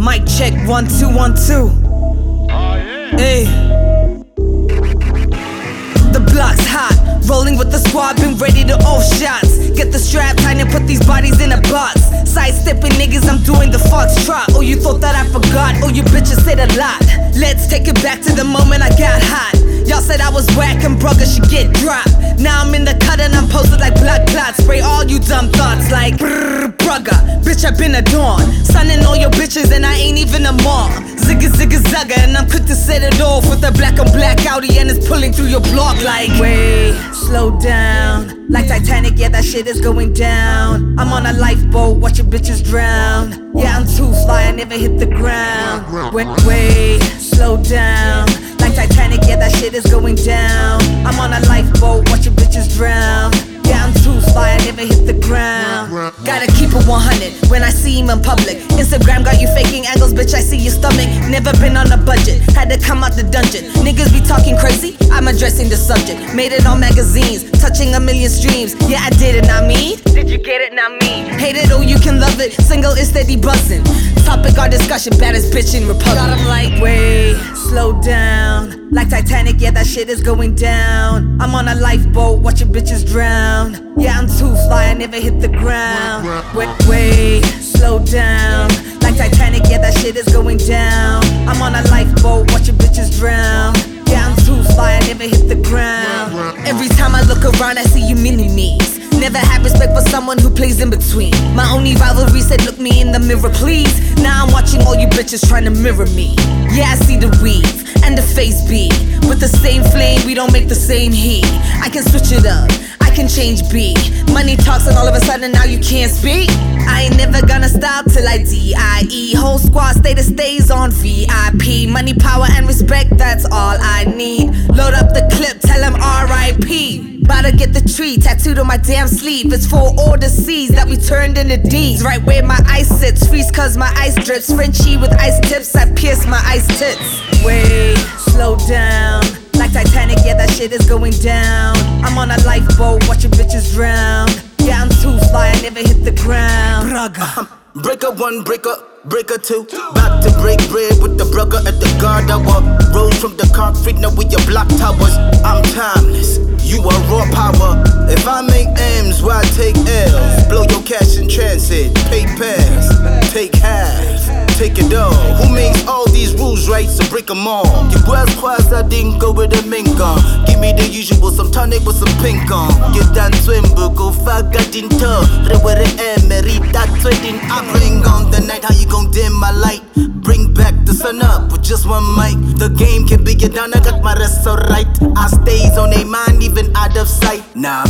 Mic check, 1 2 1 2. Hey. The block's hot, rolling with the squad, been ready to all shots. Get the strap tight and put these bodies in a box. Sidestepping niggas, I'm doing the foxtrot. Oh, you thought that I forgot? Oh, you bitches said a lot. Let's take it back to the moment I got hot. Y'all said I was whack and brugger should get dropped. Now I'm in the cut and I'm posted like blood clots. Spray all you dumb thoughts like brrr, brugger. Bitch, I been a dawn. Sunning all your bitches and I ain't even a mom. Zigga zigga zugga and I'm quick to set it off with a black on black Audi and it's pulling through your block like wait, slow down. Like Titanic, yeah, that shit is going down. I'm on a lifeboat, watching bitches drown. Yeah, I'm too fly, I never hit the ground. Wait, slow down. Like Titanic, yeah, that shit is going down. I'm on a lifeboat, watching bitches drown. Yeah, I'm too fly, I never hit the ground. Gotta keep it 100 when I see him in public. Instagram got you faking angles, bitch, I see your stomach. Never been on a budget, had to come out the dungeon. Niggas be talking crazy, I'm addressing the subject. Made it on magazines, touching 1 million streams. Yeah, I did it, not me. Did you get it, not me? Hate it, oh, you can love it. Single is steady buzzing. Topic our discussion, baddest bitch in Republic. Got 'em like, wait, slow doin'. Like Titanic, yeah, that shit is going down. I'm on a lifeboat, watching bitches drown. Yeah, I'm too fly, I never hit the ground. Wait, slow down. Like Titanic, yeah, that shit is going down. I'm on a lifeboat, watching bitches drown. Yeah, I'm too fly, I never hit the ground. Every time I look around, I see you mini-me's. Never had respect for someone who plays in between. My only rivalry said, look me in the mirror, please. Now I'm watching all you bitches trying to mirror me. Yeah, I see the weave and the face beat. With the same flame, we don't make the same heat. I can switch it up, I can change beat. Money talks and all of a sudden now you can't speak. I ain't never gonna stop till I D.I.E. Whole squad stays on VIP. Money, power, and respect, that's all I need. Load up the clip, tell them R.I.P. About to get the tree tattooed on my damn sleeve. It's for all the C's that we turned into D's. Right where my ice sits, freeze cause my ice drips. Frenchie with ice tips, I pierce my ice tits. Wait, slow down. Like Titanic, yeah, that shit is going down. I'm on a lifeboat, watching bitches drown. Yeah, I'm too fly, I never hit the ground. Breaker 1, breaker 2. Back to break bread with the brugger at the guard hour. Rose from the concrete, now with your block towers. I'm timeless, you are raw power. If I make M's, why take L's? Blow your cash in transit, pay pass, take half, take it all. Who makes all these rules right, so break them all. Your world's crossed, I didn't go with a mink on. Give me the usual, some tonic with some pink on. Get that swim, but go fuck, I didn't tell. Rewe emery, that sweating. I bring on the night, how you gon' dim my light? Bring back the sun up with just one mic. The game can be get down, I got my rest so right. I stays on a mind, even out of sight. Nah,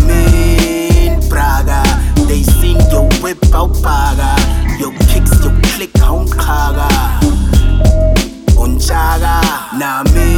man, Praga. They seen your whip out paga. Your kicks, your click, home kaga. Unchaga. Nah, man.